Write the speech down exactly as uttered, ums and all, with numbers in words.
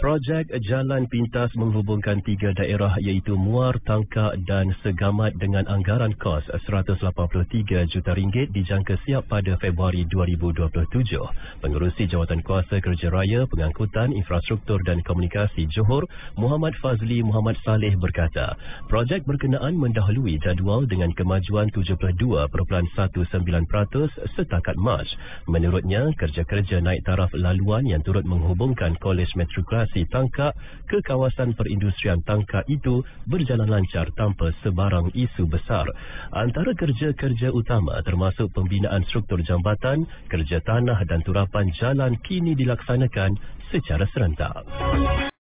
Projek Jalan Pintas menghubungkan tiga daerah iaitu Muar, Tangkak dan Segamat dengan anggaran kos seratus lapan puluh tiga juta ringgit dijangka siap pada Februari dua ribu dua puluh tujuh. Pengerusi Jawatan Kuasa Kerja Raya, Pengangkutan, Infrastruktur dan Komunikasi Johor, Muhammad Fazli Muhammad Saleh berkata, projek berkenaan mendahului jadual dengan kemajuan tujuh puluh dua perpuluhan sembilan belas peratus setakat Mac. Menurutnya, kerja-kerja naik taraf laluan yang turut menghubungkan Kolej Metrokrasi Tangkak ke kawasan perindustrian Tangkak itu berjalan lancar tanpa sebarang isu besar. Antara kerja-kerja utama termasuk pembinaan struktur jambatan, kerja tanah dan turapan jalan kini dilaksanakan secara serentak.